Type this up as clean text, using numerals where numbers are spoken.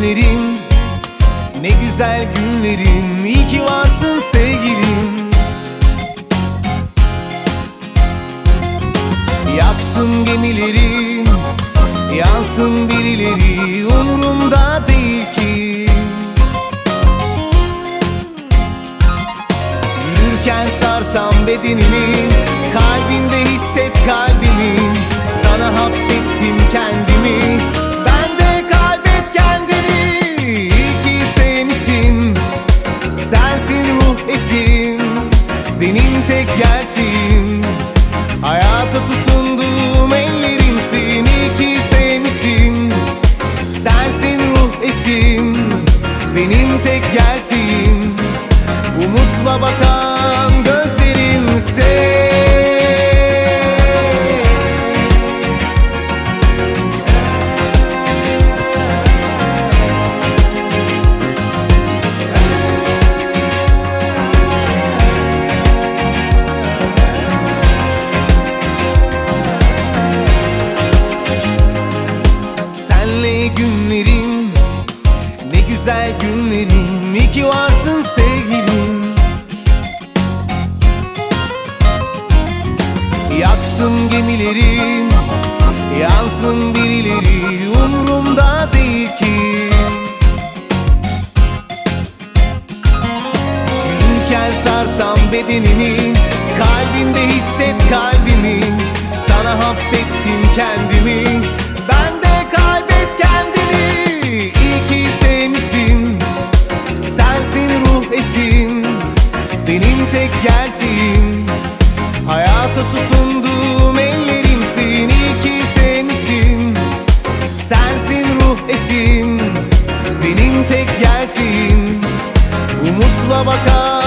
günlerim, ne güzel günlerim. İyi ki varsın sevgilim. Yaksın gemilerim, yansın birileri, umurumda değil ki. Yürürken sarsam bedenini, kalbinde hisset kalbimi. Sana hapsettim kendimi, ben de kaybet kendini. İyi ki sevmişim, sensin ruh eşim, benim tek gerçeğim. Hayata tutunduğum ellerimsin. İyi ki sevmişim, sensin ruh eşim, benim tek gerçeğim. Umutla bakan gözlerimse. Senle günlerim, ne güzel günlerim. İyi ki varsın sevgilim. Yaksın gemilerim, yansın birileri, umurumda değil ki. Yürürken sarsam bedenini, kalbinde hisset kalbimi. Sana hapsettim kendimi, ben de kaybet kendini. İyi ki sevmişim, sensin ruh eşim, benim tek gerçeğim. Hayata tutunduğum ellerimsin. İyi ki sevmişim, sensin ruh eşim, benim tek gerçeğim. Umutla bakar